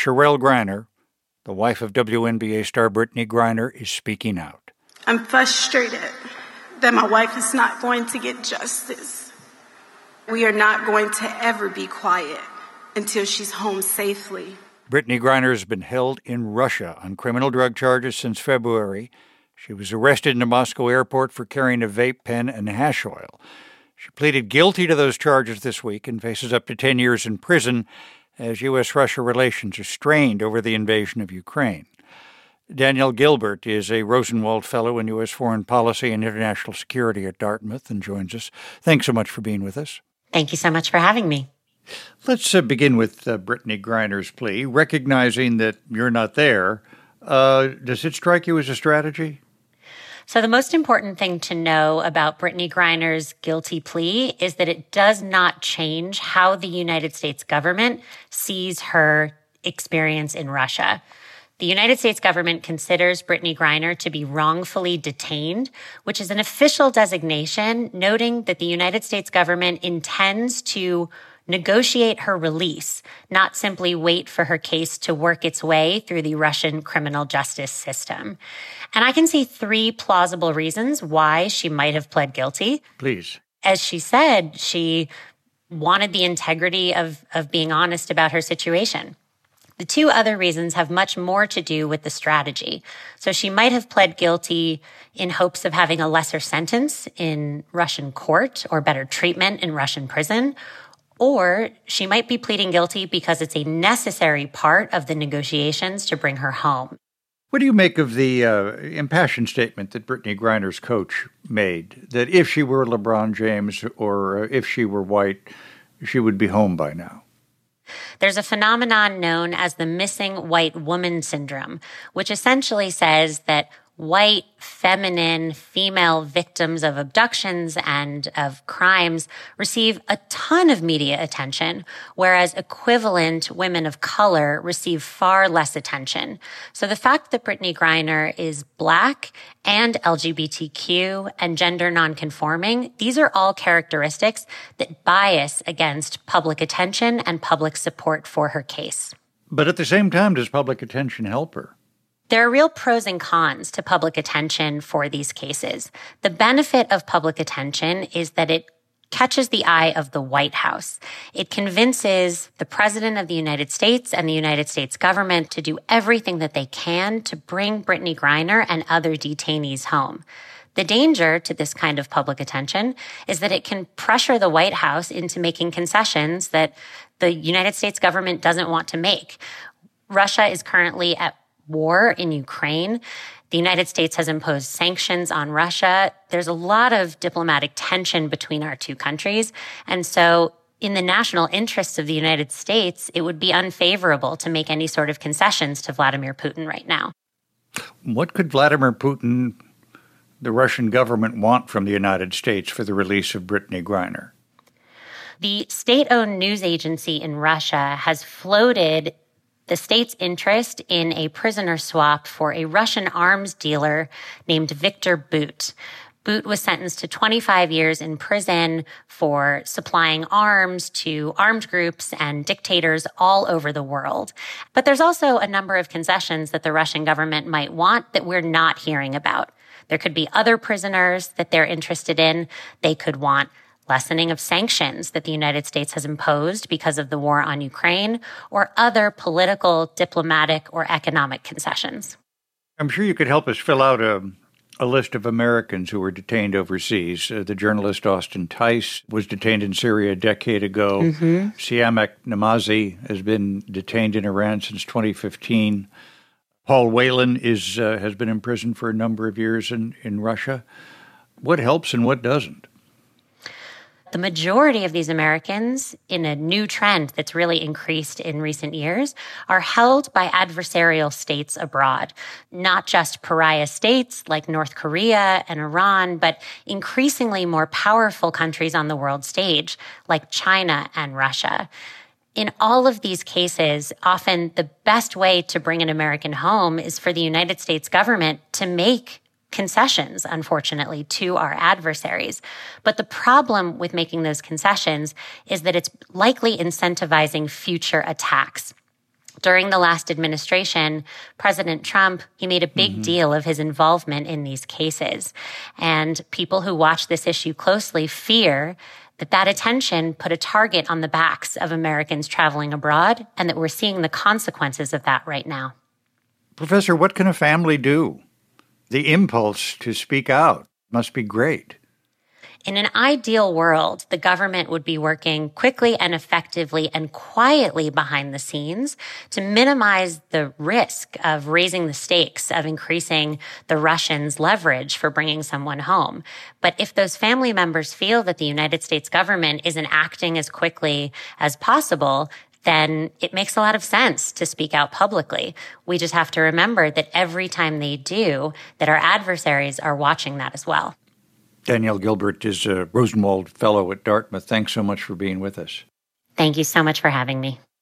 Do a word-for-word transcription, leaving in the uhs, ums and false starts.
Cherelle Griner, the wife of W N B A star Brittney Griner, is speaking out. I'm frustrated that my wife is not going to get justice. We are not going to ever be quiet until she's home safely. Brittney Griner has been held in Russia on criminal drug charges since February. She was arrested in a Moscow airport for carrying a vape pen and hash oil. She pleaded guilty to those charges this week and faces up to ten years in prison as U S Russia relations are strained over the invasion of Ukraine. Danielle Gilbert is a Rosenwald Fellow in U S Foreign Policy and International Security at Dartmouth and joins us. Thanks so much for being with us. Thank you so much for having me. Let's uh, begin with uh, Brittney Griner's plea, recognizing that you're not there. Uh, does it strike you as a strategy? So the most important thing to know about Brittney Griner's guilty plea is that it does not change how the United States government sees her experience in Russia. The United States government considers Brittney Griner to be wrongfully detained, which is an official designation noting that the United States government intends to negotiate her release, not simply wait for her case to work its way through the Russian criminal justice system. And I can see three plausible reasons why she might have pled guilty. Please. As she said, she wanted the integrity of, of being honest about her situation. The two other reasons have much more to do with the strategy. So she might have pled guilty in hopes of having a lesser sentence in Russian court or better treatment in Russian prison. Or she might be pleading guilty because it's a necessary part of the negotiations to bring her home. What do you make of the uh, impassioned statement that Brittney Griner's coach made, that if she were LeBron James or uh, if she were white, she would be home by now? There's a phenomenon known as the missing white woman syndrome, which essentially says that white, feminine, female victims of abductions and of crimes receive a ton of media attention, whereas equivalent women of color receive far less attention. So the fact that Brittney Griner is Black and L G B T Q and gender nonconforming, these are all characteristics that bias against public attention and public support for her case. But at the same time, does public attention help her? There are real pros and cons to public attention for these cases. The benefit of public attention is that it catches the eye of the White House. It convinces the President of the United States and the United States government to do everything that they can to bring Brittney Griner and other detainees home. The danger to this kind of public attention is that it can pressure the White House into making concessions that the United States government doesn't want to make. Russia is currently at war in Ukraine. The United States has imposed sanctions on Russia. There's a lot of diplomatic tension between our two countries. And so in the national interests of the United States, it would be unfavorable to make any sort of concessions to Vladimir Putin right now. What could Vladimir Putin, the Russian government, want from the United States for the release of Brittney Griner? The state-owned news agency in Russia has floated the state's interest in a prisoner swap for a Russian arms dealer named Viktor Bout. Bout was sentenced to twenty-five years in prison for supplying arms to armed groups and dictators all over the world. But there's also a number of concessions that the Russian government might want that we're not hearing about. There could be other prisoners that they're interested in. They could want lessening of sanctions that the United States has imposed because of the war on Ukraine, or other political, diplomatic, or economic concessions. I'm sure you could help us fill out a, a list of Americans who were detained overseas. Uh, the journalist Austin Tice was detained in Syria a decade ago. Mm-hmm. Siamak Namazi has been detained in Iran since twenty fifteen. Paul Whelan is uh, has been in prison for a number of years in, in Russia. What helps and what doesn't? The majority of these Americans, in a new trend that's really increased in recent years, are held by adversarial states abroad. Not just pariah states like North Korea and Iran, but increasingly more powerful countries on the world stage like China and Russia. In all of these cases, often the best way to bring an American home is for the United States government to make concessions, unfortunately, to our adversaries. But the problem with making those concessions is that it's likely incentivizing future attacks. During the last administration, President Trump, he made a big mm-hmm. deal of his involvement in these cases. And people who watch this issue closely fear that that attention put a target on the backs of Americans traveling abroad, and that we're seeing the consequences of that right now. Professor, what can a family do? The impulse to speak out must be great. In an ideal world, the government would be working quickly and effectively and quietly behind the scenes to minimize the risk of raising the stakes, of increasing the Russians' leverage for bringing someone home. But if those family members feel that the United States government isn't acting as quickly as possible, then it makes a lot of sense to speak out publicly. We just have to remember that every time they do, that our adversaries are watching that as well. Danielle Gilbert is a Rosenwald Fellow at Dartmouth. Thanks so much for being with us. Thank you so much for having me.